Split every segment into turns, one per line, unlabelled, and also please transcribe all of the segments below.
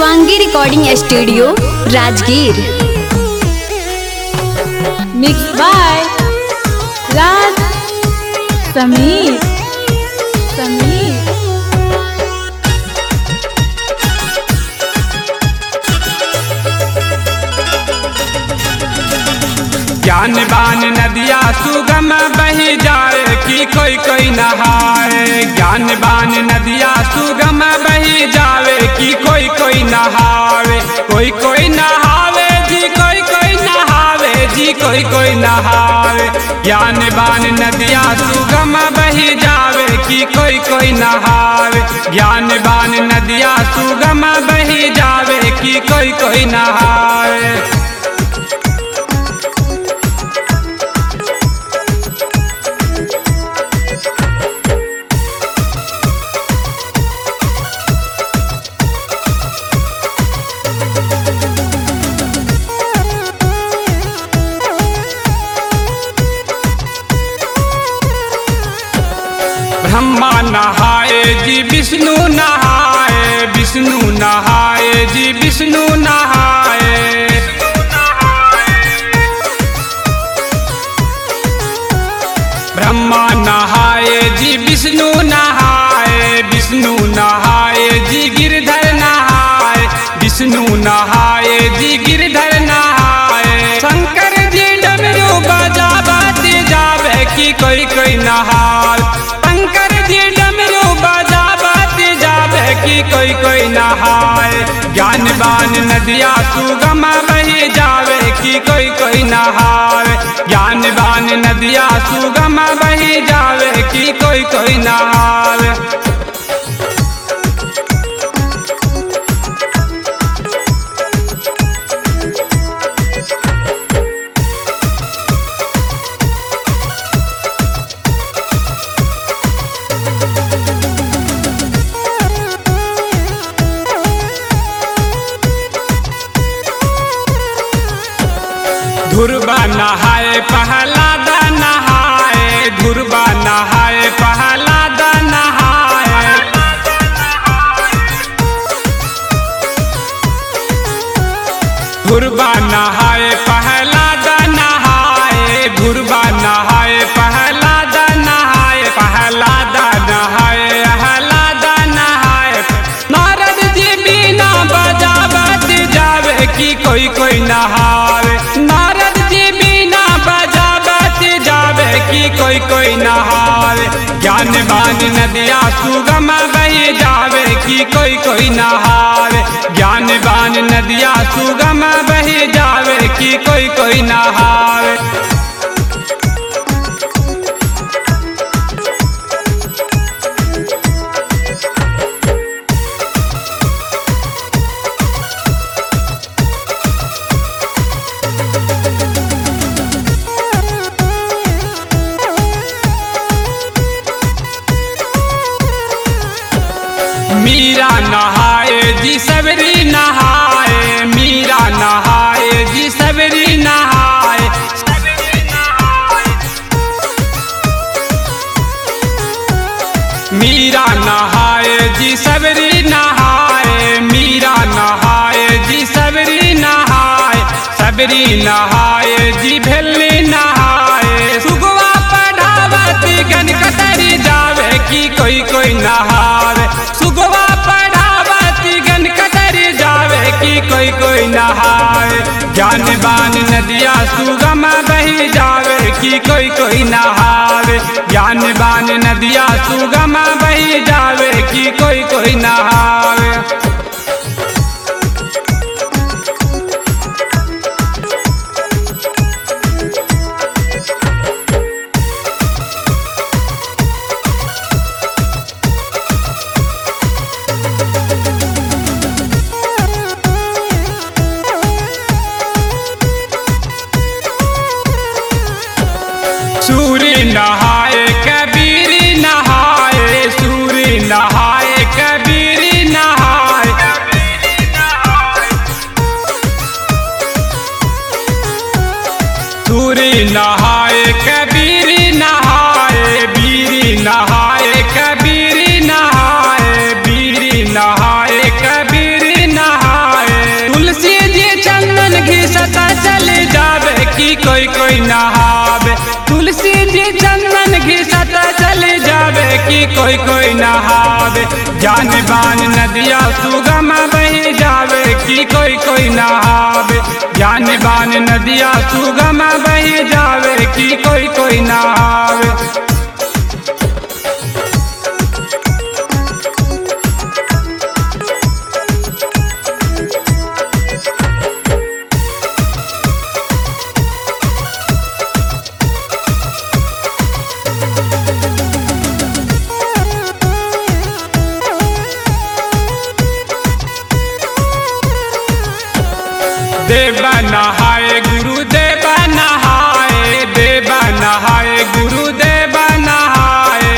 Shivangi recording studio Rajgir.
Mix by Raj Sameer.
ज्ञान बान नदिया सुगम बही जाए कि कोई नहाए। ज्ञान बान नदिया सुगम बही जावे कि कोई नहावे। कोई नहावे जी कोई नहावे जी कोई नहावे। ज्ञान बान नदिया सुगम बही जावे कि कोई नहावे। ज्ञान बान नदिया सुगम बही जावे कि कोई नहावे। ब्रह्मा नहाए जी विष्णु नहाए। विष्णु नहाए जी विष्णु नहाए। ब्रह्मा नहाए जी विष्णु नहाए। विष्णु नहाए जी गिरधर नहाए। विष्णु नहाए जी गिरधर नहाए। शंकर जी डमरू बजाते जावे कि कोई नहाए। शंकर जी डमरू बजाते जावे कि कोई नहाए। ज्ञान बान नदिया सुगम बही जावे कि कोई नहाए। ज्ञान बान नदिया सुगम बही जावे कि कोई नहाए। ध्रुवा नहाए प्रहलाद नहाए। ध्रुवा नहाए प्रहलाद नहाए। ध्रुवा नहाए प्रहलाद नहाए। ध्रुवा नहाए प्रहलाद नहाए। प्रहलाद नहाए प्रहलाद नहाए। नारद जी बीना बजावत जावे कि कोई नहाए। नारद जी बीना बजावत जावे कि कोई नहाए। ज्ञान बान नदिया सुगम बही जावे कि कोई नहाए। ज्ञान बान नदिया सुगम बही जावे कि कोई नहाए। मीरा नहाए जी सबरी नहाए। मीरा नहाए जी सबरी नहाए। मीरा नहाए जी सबरी नहाए। मीरा नहाए जी सबरी नहाए। सबरी नहाए जी भेली नहाए। सुगवा पढ़ावती गन कतरी जावे कि कोई नहाए। सुगवा पढ़ावती गन कतरी जावे कि कोई नहाए। ज्ञान बान नदिया सुगम बही जावे कि कोई नहाए। ज्ञान बान नदिया सुगम बही जावे कि कोई नहाए। सूर्य नहाए कबीर नहाए। सूर्य नहाए कबीर नहाए। सूर्य नहाए कबीर नहाए। वीर नहाए कबीर नहाए। वीर नहाए कबीर नहाए। कोई नहावे। तुलसी जी चंदन घिसत चली जावे कि कोई नहावे। जान बान नदिया सुगम बही जावे कि कोई नहावे। जान बान नदिया सुगम बही जावे कि कोई नहावे। देवा नहाए गुरुदेव नहाए, देवा नहाए गुरुदेव नहाए।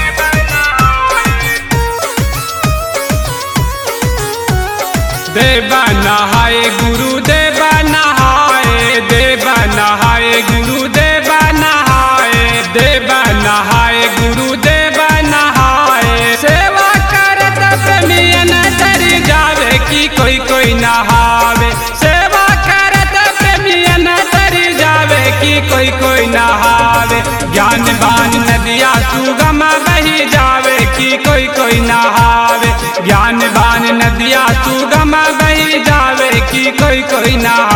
देवा नहाए गुरुदेव नहाए, देवा नहाए गुरुदेव नहाए। देवा नहाए गुरुदेव नहाए। सेवा करत प्रेमियन तर जावे कि कोई नहावे। कोई नहावे। ज्ञान बान नदिया सुगम बही जावे कि कोई नहावे। ज्ञान बान नदिया सुगम बही जावे कि कोई नहावे।